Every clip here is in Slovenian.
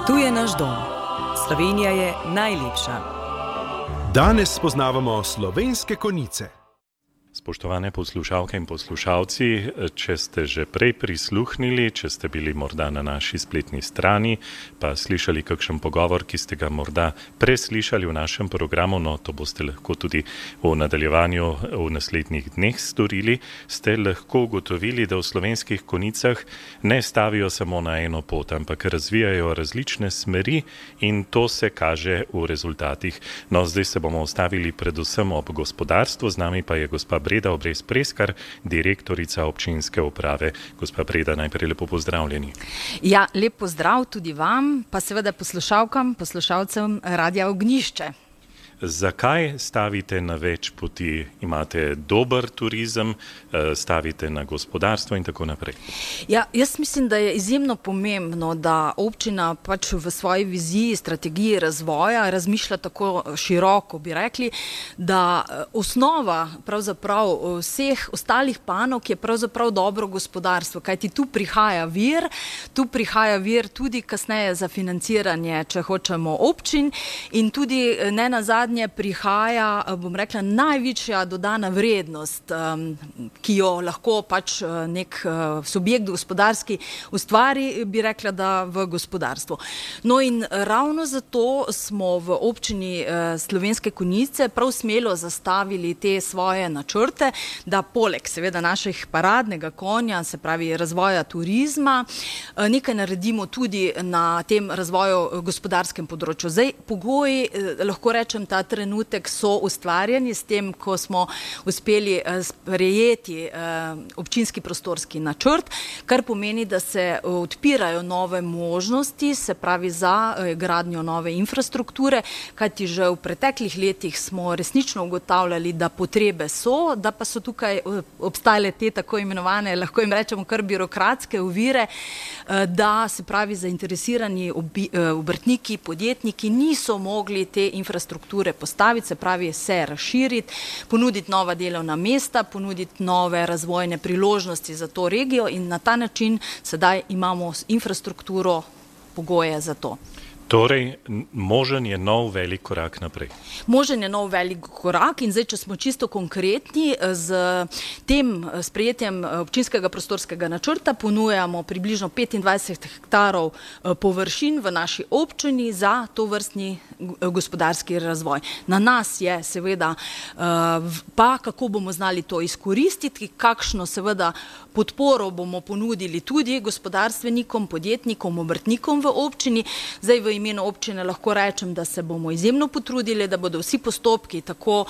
Tu je naš dom. Slovenija je najlepša. Danes spoznavamo slovenske Konjice. Spoštovane poslušalke in poslušalci, če ste že prej prisluhnili, če ste bili morda na naši spletni strani, pa slišali kakšen pogovor, ki ste ga morda preslišali v našem programu, no to boste lahko tudi v nadaljevanju v naslednjih dneh storili, ste lahko ugotovili, da v slovenskih konicah ne stavijo samo na eno pot, ampak razvijajo različne smeri in to se kaže v rezultatih. No, zdaj se bomo ostavili predvsem ob gospodarstvu, z nami pa je gospa Breda Obrez-Preskar, direktorica občinske uprave. Gospa Breda, najprej lepo pozdravljeni. Ja, lep pozdrav tudi vam, pa seveda poslušalcem Radia Ognjišče. Zakaj stavite na več poti? Imate dober turizem, stavite na gospodarstvo in tako naprej? Ja, jaz mislim, da je izjemno pomembno, da občina pač v svoji viziji, strategiji razvoja razmišlja tako široko, bi rekli, da osnova pravzaprav vseh ostalih panog je pravzaprav dobro gospodarstvo, kajti tu prihaja vir tudi kasneje za financiranje, če hočemo, občin in tudi ne nazadnje prihaja, bom rekla, največja dodana vrednost, ki jo lahko pač nek subjekt gospodarski ustvari, bi rekla, da v gospodarstvu. No in ravno zato smo v občini Slovenske Konjice prav smelo zastavili te svoje načrte, da poleg seveda naših paradnega konja, se pravi razvoja turizma, nekaj naredimo tudi na tem razvoju gospodarskem področju. Zdaj, pogoji, lahko rečem, ta trenutek so ustvarjeni s tem, ko smo uspeli sprejeti občinski prostorski načrt, kar pomeni, da se odpirajo nove možnosti, se pravi za gradnjo nove infrastrukture, kajti že v preteklih letih smo resnično ugotavljali, da potrebe so, da pa so tukaj obstajale te tako imenovane, lahko jim rečemo kar birokratske ovire, da se pravi zainteresirani obrtniki, podjetniki niso mogli te infrastrukture postaviti, se pravi se razširiti, ponuditi nova delovna mesta, ponuditi nove razvojne priložnosti za to regijo in na ta način sedaj imamo infrastrukturo, pogoje za to. Torej, možen je nov velik korak naprej. Možen je nov velik korak in zdaj, če smo čisto konkretni, z tem sprejetjem občinskega prostorskega načrta ponujamo približno 25 hektarov površin v naši občini za tovrstni gospodarski razvoj. Na nas je seveda pa, kako bomo znali to izkoristiti, kakšno seveda podporo bomo ponudili tudi gospodarstvenikom, podjetnikom, obrtnikom v občini. Zdaj v imenu občine lahko rečem, da se bomo izjemno potrudili, da bodo vsi postopki, tako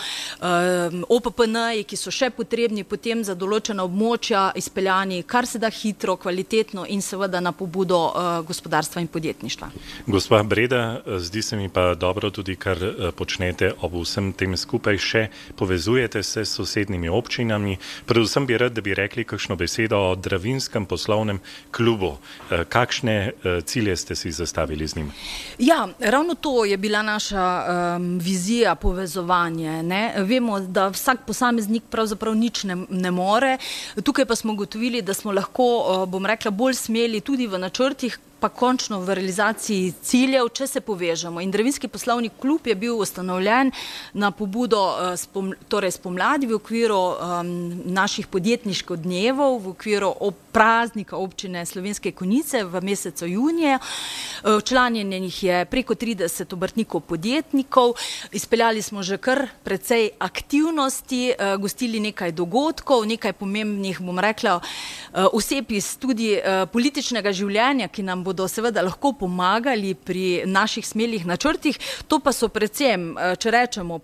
OPPN-ji, ki so še potrebni potem za določena območja, izpeljani kar se da hitro, kvalitetno in seveda na pobudo gospodarstva in podjetništva. Gospa Breda, zdi se mi pa dobro tudi, kar počnete ob vsem tem skupaj, še povezujete se s sosednjimi občinami. Predvsem bi rad, da bi rekli kakšno besedo o Dravinjskem poslovnem klubu. Kakšne cilje ste si zastavili z njim? Ja, ravno to je bila naša vizija, povezovanje. Vemo, da vsak posameznik pravzaprav nič ne more. Tukaj pa smo ugotovili, da smo lahko, bom rekla, bolj smeli tudi v načrtih, pa končno v realizaciji ciljev, če se povežemo. In Dravinjski poslovni klub je bil ustanovljen na pobudo, torej spomladi v okviru naših podjetniških dnevov, v okviru praznika občine Slovenske Konjice v mesecu junija. Včlanjenih je preko 30 obrtnikov podjetnikov, izpeljali smo že kar precej aktivnosti, gostili nekaj dogodkov, nekaj pomembnih, bom rekla, oseb iz tudi političnega življenja, ki nam bodo seveda lahko pomagali pri naših smelih načrtih. To pa so predvsem, če rečemo,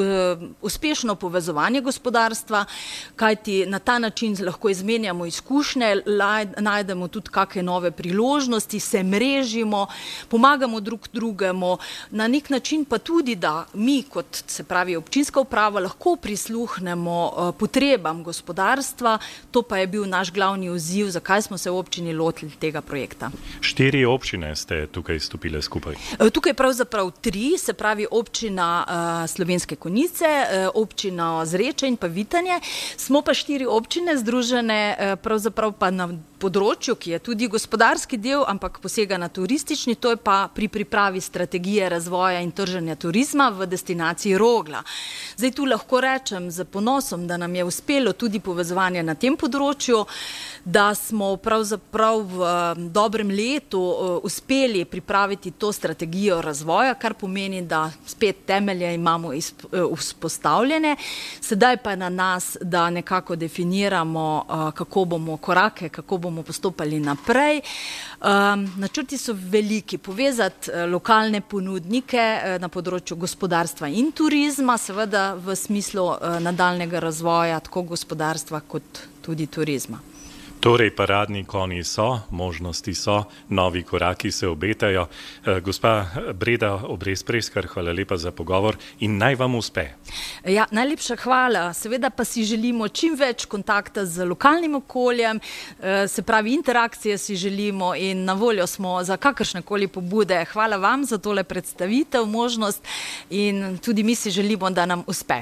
uspešno povezovanje gospodarstva, kajti na ta način lahko izmenjamo izkušnje, najdemo tudi kakšne nove priložnosti, se mrežimo, pomagamo drug drugemu, na nek način pa tudi, da mi kot, se pravi, občinska uprava lahko prisluhnemo potrebam gospodarstva. To pa je bil naš glavni izziv, zakaj smo se v občini lotili tega projekta. 4 občine ste tukaj stopile skupaj? Tukaj pravzaprav 3, se pravi občina Slovenske Konjice, občina Zreče in pa Vitanje. Smo pa 4 občine združene pravzaprav pa na področju, ki je tudi gospodarski del, ampak posega na turistični, to je pa pri pripravi strategije razvoja in trženja turizma v destinaciji Rogla. Zdaj tu lahko rečem z ponosom, da nam je uspelo tudi povezovanje na tem področju, da smo pravzaprav v dobrem letu uspeli pripraviti to strategijo razvoja, kar pomeni, da spet temelje imamo vzpostavljene. Sedaj pa je na nas, da nekako definiramo, kako bomo korake, kako bomo postopali naprej. Načrti so veliki, povezati lokalne ponudnike na področju gospodarstva in turizma, seveda v smislu nadaljnega razvoja tako gospodarstva kot tudi turizma. Torej, paradni konji so, možnosti so, novi koraki se obetajo. Gospa Breda Obrez-Preskar, hvala lepa za pogovor in naj vam uspe. Ja, najlepša hvala. Seveda pa si želimo čim več kontakta z lokalnim okoljem, se pravi interakcije si želimo in na voljo smo za kakršnekoli pobude. Hvala vam za tole predstavitev, možnost in tudi mi si želimo, da nam uspe.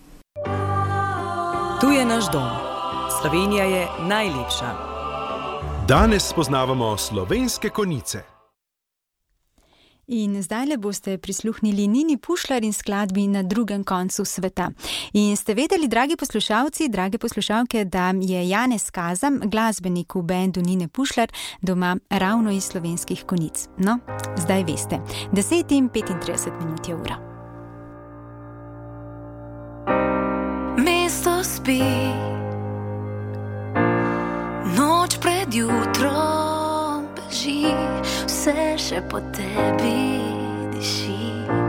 Tu je naš dom. Slovenija je najlepša. Danes spoznavamo slovenske konice. In zdajle boste prisluhnili Nini Pušlar in skladbi Na drugem koncu sveta. In ste vedeli, dragi poslušalci, drage poslušalke, da je Janez Kazam, glasbenik v bendu Nine Pušlar, doma ravno iz slovenskih konic. No, zdaj veste. 10:35 je ura. Mesto spi, noč pred jutrom beži, vse še po tebi diši.